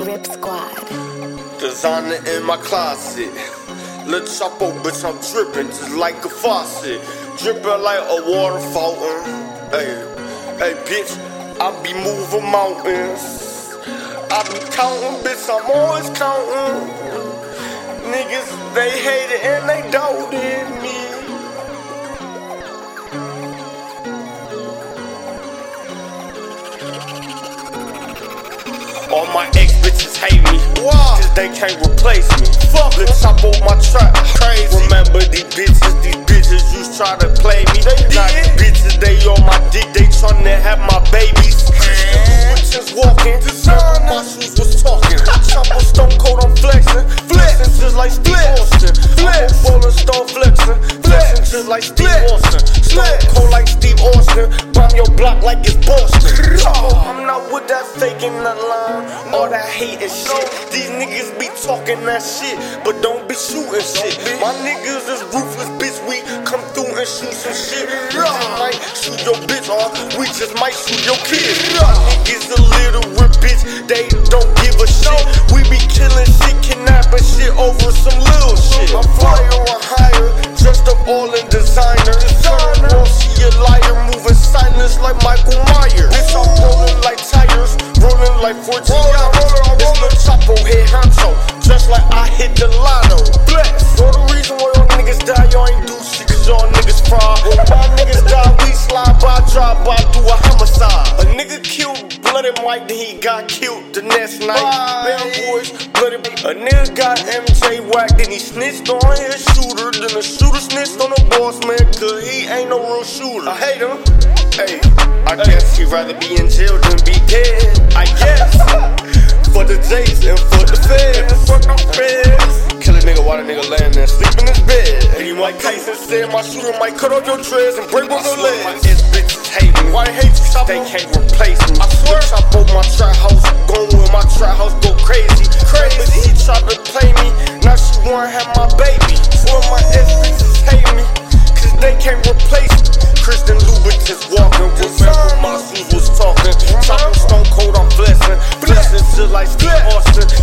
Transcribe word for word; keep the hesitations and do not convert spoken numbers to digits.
Drip Squad. Designer in my closet. Lil Chapo, bitch, I'm drippin' just like a faucet. Drippin' like a water fountain. Hey, hey, bitch, I be moving mountains. I be counting, bitch, I'm always counting. Niggas, they hate it and they doubted me. All my ex bitches hate me, wow, cause they can't replace me. Fuck, Lil Chapo, my trap crazy. Remember these bitches, these bitches used try to play me. They got these bitches, they on my dick, they tryna have my babies. Bitches walking, remember my shoes was talking. Chapo stone cold, I'm flexing, flexing just like Steve Austin. Flex, Rolling Stone flexing, flexing just like Steve Austin. Stone cold like Steve Austin, bomb your block like it's Boston. I'm not with that faking that line, all that hate and shit. These niggas be talking that shit, but don't be shooting shit. My niggas is ruthless, bitch. We come through and shoot some shit. We just might shoot your bitch, or we just might shoot your kids. My niggas illiterate, bitch. They don't give a shit. We be killing shit, kidnapping shit over some little shit. I'm flyer or higher, dressed up all in designer. Won't see a liar, moving silence like Michael Myers. Bitch, I'm rolling like tires, rolling like fourteen hours. This Lil Chapo head honcho, just like I hit the lotto. Bless. So the reason why y'all niggas die, y'all ain't do shit, cause y'all niggas fraud. When my niggas die, we slide by, drive by, do a homicide. A nigga killed Bloody Mike, then he got killed the next night. Bad boys, Bloody. A nigga got M J whacked, then he snitched on his shooter. Then the shooter snitched on the boss man, cause he ain't no real shooter. I hate him. Hey, I guess he'd rather be in jail than be dead. I guess. For the J's and for the feds. Fuck the feds. Kill a nigga while the nigga laying there, sleep in his bed. And he Mike Tyson said my shooter might cut off your dreads and break both your legs. My ex bitches hate me. Why they hate you, Chapo? They can't replace me. I swear, Chapo, my trap house, going with my trap house, go crazy. Crazy, he tried to play me, now she wanna have my baby. Swear my ex bitches hate me, cause they can't replace me. Kristen Louboutin's walking, remember my shoes was talking. Chapo stone cold, I'm blessing, blessing just like Steve Austin.